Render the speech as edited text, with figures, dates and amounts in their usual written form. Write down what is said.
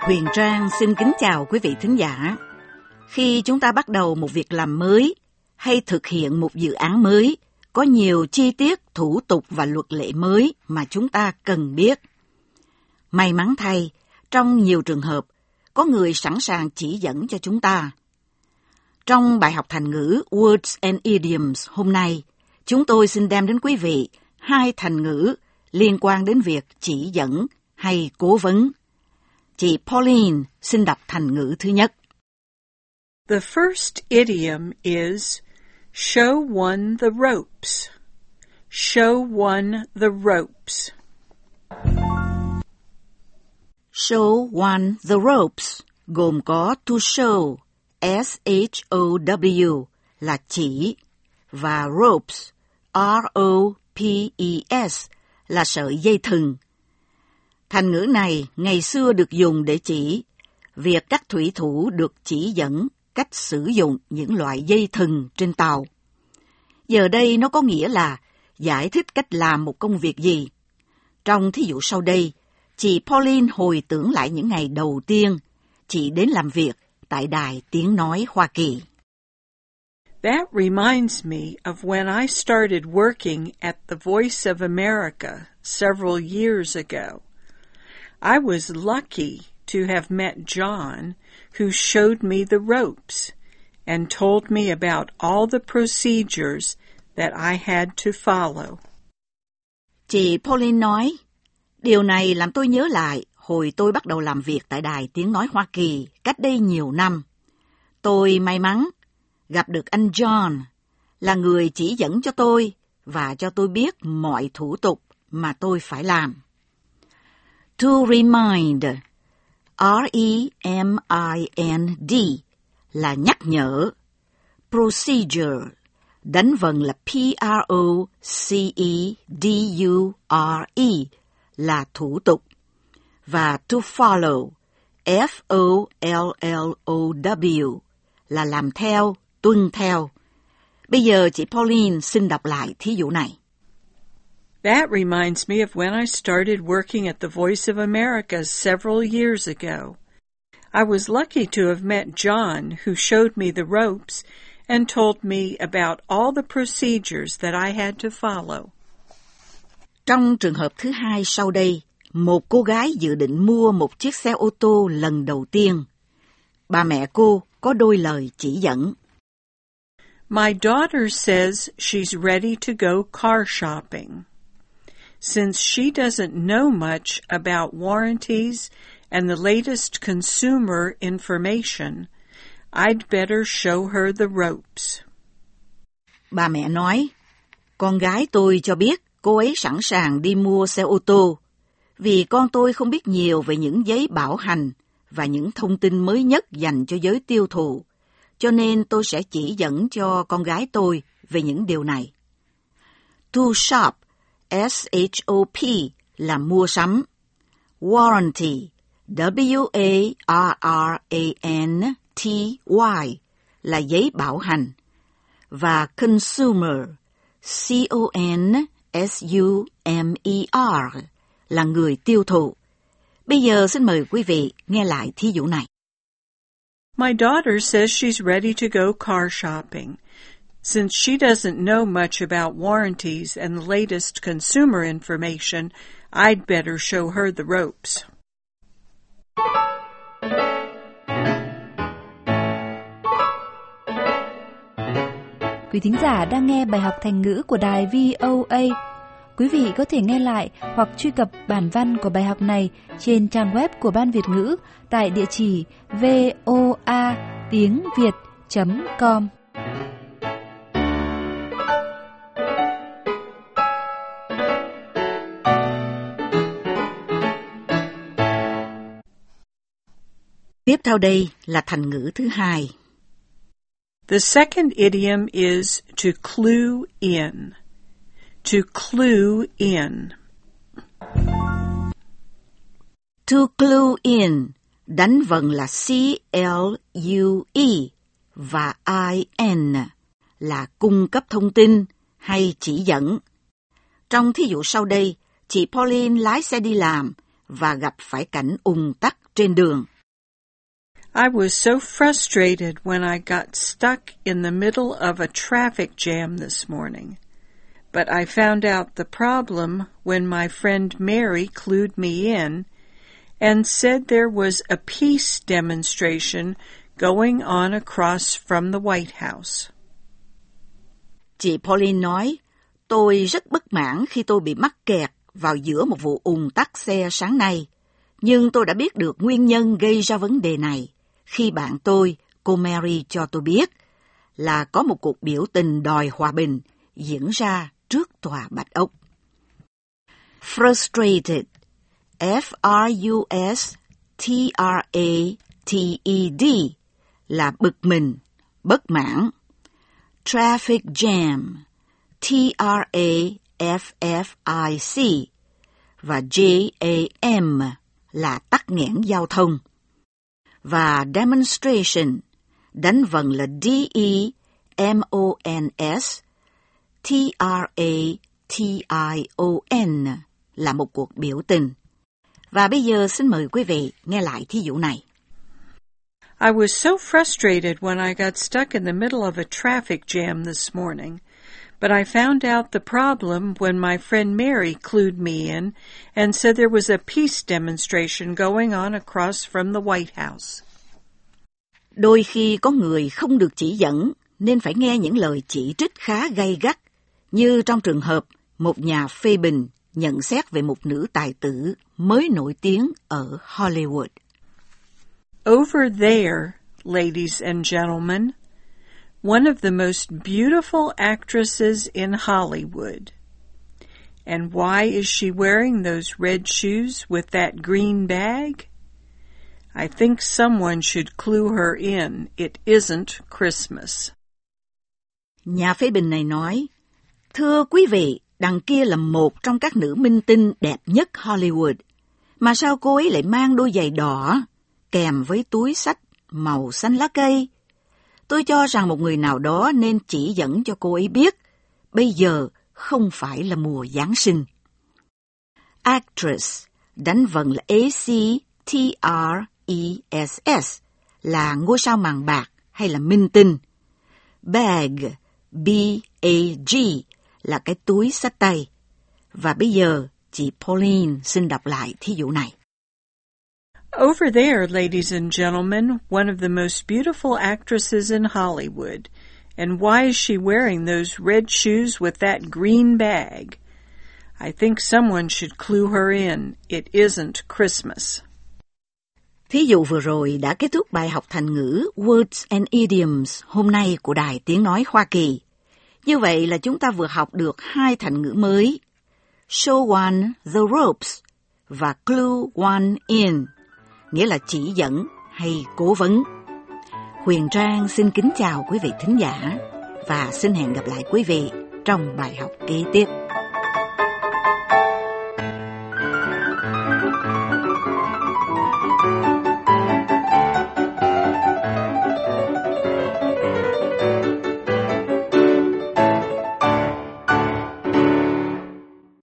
Huyền Trang xin kính chào quý vị thính giả. Khi chúng ta bắt đầu một việc làm mới hay thực hiện một dự án mới, có nhiều chi tiết, thủ tục và luật lệ mới mà chúng ta cần biết. May mắn thay, trong nhiều trường hợp, có người sẵn sàng chỉ dẫn cho chúng ta. Trong bài học thành ngữ Words and Idioms hôm nay, chúng tôi xin đem đến quý vị 2 thành ngữ liên quan đến việc chỉ dẫn hay cố vấn. Chị Pauline xin đọc thành ngữ thứ nhất. The first idiom is show one the ropes. Show one the ropes. Show one the ropes gồm có to show, S-H-O-W là chỉ, và ropes, R-O-P-E-S là sợi dây thừng. Thành ngữ này ngày xưa được dùng để chỉ việc các thủy thủ được chỉ dẫn cách sử dụng những loại dây thừng trên tàu. Giờ đây nó có nghĩa là giải thích cách làm một công việc gì. Trong thí dụ sau đây, chị Pauline hồi tưởng lại những ngày đầu tiên chị đến làm việc tại Đài Tiếng Nói Hoa Kỳ. That reminds me of when I started working at the Voice of America several years ago. I was lucky to have met John, who showed me the ropes and told me about all the procedures that I had to follow. Chị Pauline nói, điều này làm tôi nhớ lại hồi tôi bắt đầu làm việc tại Đài Tiếng Nói Hoa Kỳ cách đây nhiều năm. Tôi may mắn gặp được anh John, là người chỉ dẫn cho tôi và cho tôi biết mọi thủ tục mà tôi phải làm. To remind, R-E-M-I-N-D là nhắc nhở. Procedure, đánh vần là P-R-O-C-E-D-U-R-E là thủ tục. Và to follow, F-O-L-L-O-W là làm theo, tuân theo. Bây giờ chị Pauline xin đọc lại thí dụ này. That reminds me of when I started working at the Voice of America several years ago. I was lucky to have met John, who showed me the ropes and told me about all the procedures that I had to follow. Trong trường hợp thứ hai sau đây, một cô gái dự định mua một chiếc xe ô tô lần đầu tiên. Ba mẹ cô có đôi lời chỉ dẫn. My daughter says she's ready to go car shopping. Since she doesn't know much about warranties and the latest consumer information, I'd better show her the ropes. Bà mẹ nói, con gái tôi cho biết cô ấy sẵn sàng đi mua xe ô tô, vì con tôi không biết nhiều về những giấy bảo hành và những thông tin mới nhất dành cho giới tiêu thụ, cho nên tôi sẽ chỉ dẫn cho con gái tôi về những điều này. To shop, S-H-O-P là mua sắm. Warranty, W-A-R-R-A-N-T-Y là giấy bảo hành. Và consumer, C-O-N-S-U-M-E-R là người tiêu thụ. Bây giờ xin mời quý vị nghe lại thí dụ này. My daughter says she's ready to go car shopping. Since she doesn't know much about warranties and the latest consumer information, I'd better show her the ropes. Quý thính giả đang nghe bài học thành ngữ của đài VOA. Quý vị có thể nghe lại hoặc truy cập bản văn của bài học này trên trang web của Ban Việt ngữ tại địa chỉ voatiengviet.com. Tiếp theo đây là thành ngữ thứ hai. The second idiom is to clue in. To clue in. To clue in, đánh vần là C-L-U-E và I-N là cung cấp thông tin hay chỉ dẫn. Trong thí dụ sau đây, chị Pauline lái xe đi làm và gặp phải cảnh ùn tắc trên đường. I was so frustrated when I got stuck in the middle of a traffic jam this morning. But I found out the problem when my friend Mary clued me in and said there was a peace demonstration going on across from the White House. Chị Pauline nói, tôi rất bất mãn khi tôi bị mắc kẹt vào giữa một vụ ùn tắc xe sáng nay. Nhưng tôi đã biết được nguyên nhân gây ra vấn đề này khi bạn tôi, cô Mary, cho tôi biết là có một cuộc biểu tình đòi hòa bình diễn ra trước tòa Bạch Ốc. Frustrated, F-R-U-S-T-R-A-T-E-D là bực mình, bất mãn. Traffic jam, T-R-A-F-F-I-C và J-A-M là tắc nghẽn giao thông. Và demonstration, đánh vần là D-E-M-O-N-S, T-R-A-T-I-O-N là một cuộc biểu tình. Và bây giờ xin mời quý vị nghe lại thí dụ này. I was so frustrated when I got stuck in the middle of a traffic jam this morning, but I found out the problem when my friend Mary clued me in and said there was a peace demonstration going on across from the White House. Đôi khi có người không được chỉ dẫn nên phải nghe những lời chỉ trích khá gay gắt, như trong trường hợp một nhà phê bình nhận xét về một nữ tài tử mới nổi tiếng ở Hollywood. Over there, ladies and gentlemen, one of the most beautiful actresses in Hollywood. And why is she wearing those red shoes with that green bag? I think someone should clue her in. It isn't Christmas. Nhà phê bình này nói, thưa quý vị, đằng kia là một trong các nữ minh tinh đẹp nhất Hollywood. Mà sao cô ấy lại mang đôi giày đỏ, kèm với túi xách màu xanh lá cây? Tôi cho rằng một người nào đó nên chỉ dẫn cho cô ấy biết, bây giờ không phải là mùa Giáng sinh. Actress, đánh vần là A-C-T-R-E-S-S, là ngôi sao màn bạc hay là minh tinh. Bag, B-A-G, là cái túi xách tay. Và bây giờ, chị Pauline xin đọc lại thí dụ này. Over there, ladies and gentlemen, one of the most beautiful actresses in Hollywood. And why is she wearing those red shoes with that green bag? I think someone should clue her in. It isn't Christmas. Thí dụ vừa rồi đã kết thúc bài học thành ngữ Words and Idioms hôm nay của Đài Tiếng Nói Hoa Kỳ. Như vậy là chúng ta vừa học được 2 thành ngữ mới, show one the ropes và clue one in, nghĩa là chỉ dẫn hay cố vấn. Huyền Trang xin kính chào quý vị thính giả và xin hẹn gặp lại quý vị trong bài học kế tiếp.